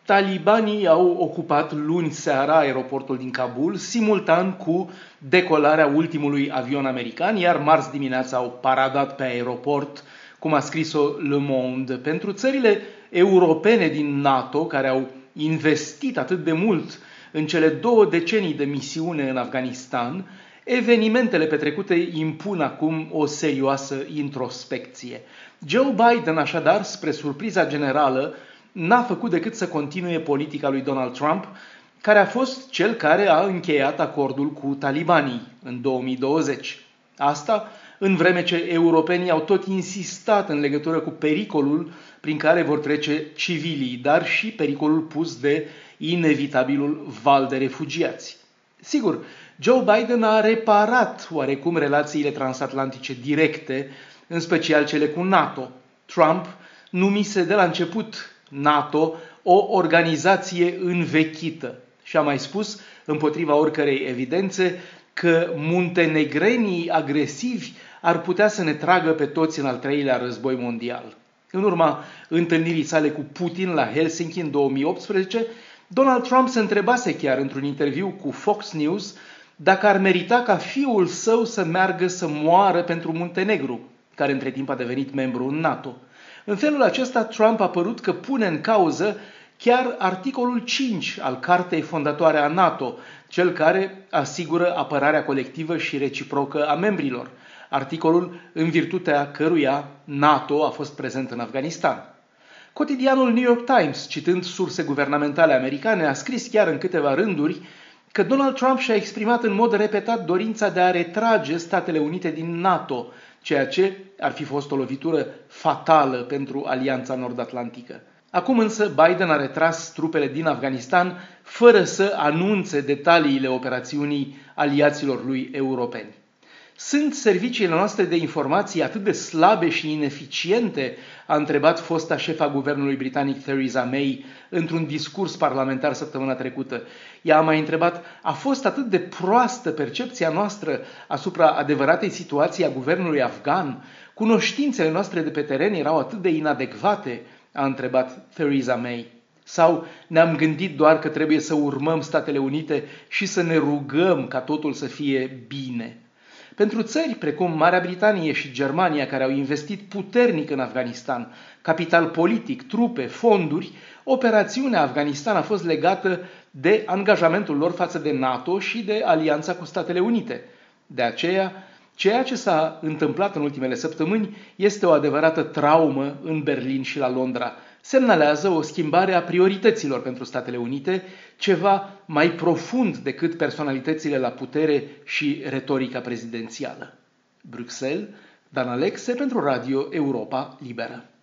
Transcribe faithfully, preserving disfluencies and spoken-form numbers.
talibanii au ocupat luni seara aeroportul din Kabul, simultan cu decolarea ultimului avion american, iar marți dimineața au paradat pe aeroport, cum a scris-o Le Monde. Pentru țările europene din NATO, care au investit atât de mult în cele două decenii de misiune în Afganistan, evenimentele petrecute impun acum o serioasă introspecție. Joe Biden, așadar, spre surpriza generală, n-a făcut decât să continue politica lui Donald Trump, care a fost cel care a încheiat acordul cu talibanii în două mii douăzeci. Asta în vreme ce europenii au tot insistat în legătură cu pericolul prin care vor trece civilii, dar și pericolul pus de inevitabilul val de refugiați. Sigur, Joe Biden a reparat oarecum relațiile transatlantice directe, în special cele cu NATO. Trump numise de la început NATO o organizație învechită și a mai spus, împotriva oricărei evidențe, că muntenegrenii agresivi ar putea să ne tragă pe toți în al treilea război mondial. În urma întâlnirii sale cu Putin la Helsinki în două mii optsprezece, Donald Trump se întrebase chiar într-un interviu cu Fox News dacă ar merita ca fiul său să meargă să moară pentru Muntenegru, care între timp a devenit membru în NATO. În felul acesta, Trump a părut că pune în cauză chiar articolul cinci al Cartei fondatoare a NATO, cel care asigură apărarea colectivă și reciprocă a membrilor, articolul în virtutea căruia NATO a fost prezent în Afganistan. Cotidianul New York Times, citând surse guvernamentale americane, a scris chiar în câteva rânduri că Donald Trump și-a exprimat în mod repetat dorința de a retrage Statele Unite din NATO, ceea ce ar fi fost o lovitură fatală pentru Alianța Nord-Atlantică. Acum însă Biden a retras trupele din Afganistan fără să anunțe detaliile operațiunii aliaților lui europeni. Sunt serviciile noastre de informații atât de slabe și ineficiente? A întrebat fosta șefa guvernului britanic Theresa May într-un discurs parlamentar săptămâna trecută. Ea a mai întrebat, a fost atât de proastă percepția noastră asupra adevăratei situații a guvernului afgan? Cunoștințele noastre de pe teren erau atât de inadecvate? A întrebat Theresa May. Sau ne-am gândit doar că trebuie să urmăm Statele Unite și să ne rugăm ca totul să fie bine? Pentru țări precum Marea Britanie și Germania, care au investit puternic în Afganistan, capital politic, trupe, fonduri, operațiunea Afganistan a fost legată de angajamentul lor față de NATO și de alianța cu Statele Unite. De aceea, ceea ce s-a întâmplat în ultimele săptămâni este o adevărată traumă în Berlin și la Londra. Semnalează o schimbare a priorităților pentru Statele Unite, ceva mai profund decât personalitățile la putere și retorica prezidențială. Bruxelles, Dan Alexe pentru Radio Europa Liberă.